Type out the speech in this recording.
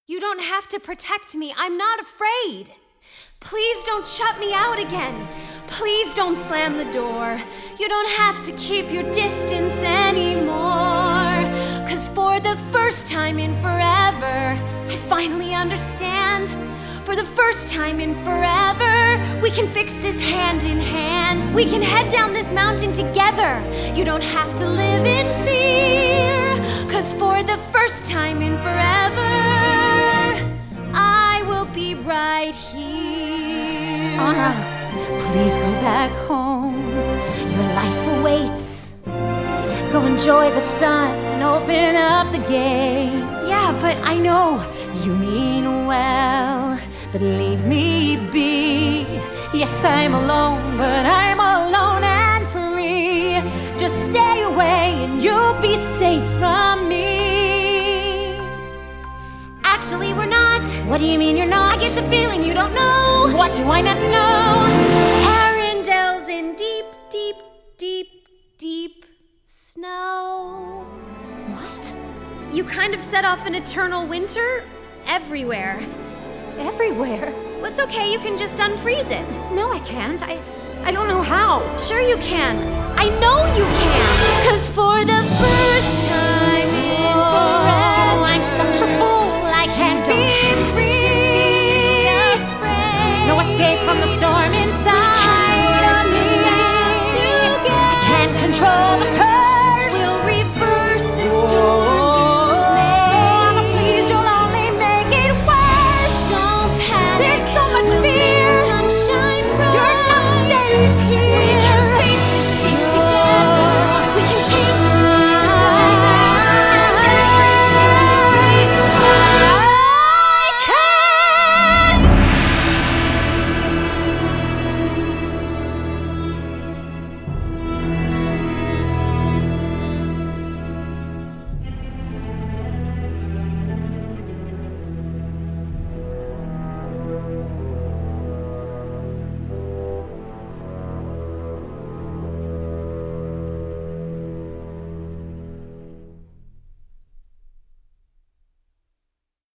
You don't have to protect me. I'm not afraid. Please don't shut me out again. Please don't slam the door. You don't have to keep your distance anymore. 'Cause for the first time in forever, I finally understand. For the first time in forever, we can fix this hand in hand. We can head down this mountain together. You don't have to live in fear. 'Cause for the first time in forever, I will be right here. Anna, please go back home. Your life awaits. Go enjoy the sun and open up the gates. Yeah, but I know you mean well, but leave me be. Yes, I'm alone, but I'm alone and free. Just stay away and you'll be safe from me. Actually, we're not. What do you mean you're not? I get the feeling you don't know. What do I not know? Arendelle's in deep, deep, deep, deep snow. What? You kind of set off an eternal winter everywhere. Everywhere? Well, it's okay, you can just unfreeze it. No, I can't. I don't know how. Sure you can. I know you can. 'Cause for the first time in forever, I'm such a fool, I can't be free. be afraid. No escape from the storm inside.